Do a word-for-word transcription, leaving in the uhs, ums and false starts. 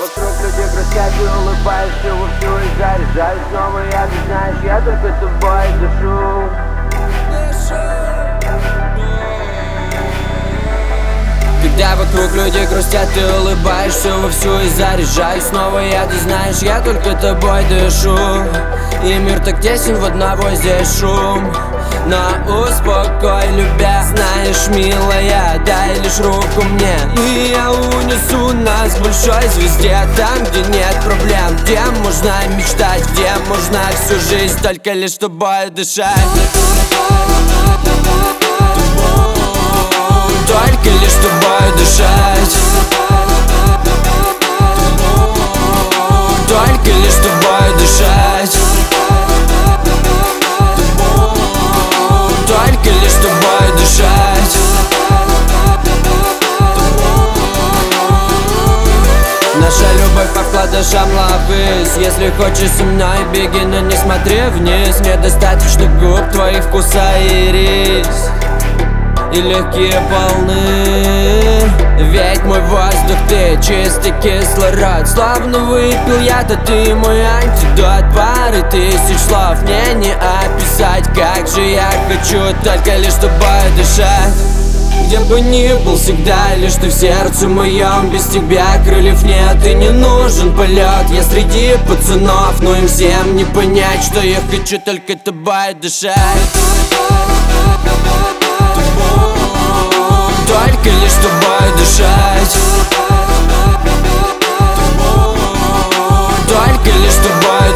вокруг люди грустят и улыбаешься вовсю и заряжаюсь снова, я, ты знаешь, я только тобой дышу. Когда вокруг люди грустят, ты улыбаешься вовсю и заряжаюсь снова, я, ты знаешь, я только тобой дышу. И мир так тесен, в одного здесь шум. Но успокой, любя, знаешь, милая, дай лишь руку мне, и я унесу нас к большой звезде. Там, где нет проблем, где можно мечтать, где можно всю жизнь только лишь с тобой дышать. Только лишь с тобой дышать. Только лишь с тобой дышать. Только лишь с тобой дышать. Наша любовь по вкладышам лавыс. Если хочешь со мной, беги, но не смотри вниз. Недостаточно губ твоих вкуса и рис, и легкие полны. Ведь мой воздух ты, чистый кислород. Словно выпил яд, а ты мой антидот. Пары тысяч слов мне не описать. Как же я хочу только лишь с тобой дышать. Где бы ни был, всегда лишь ты в сердце моем. Без тебя крыльев нет и не нужен полет. Я среди пацанов, но им всем не понять, что я хочу только тобой дышать. Только лишь с тобой дышать. Только лишь с тобой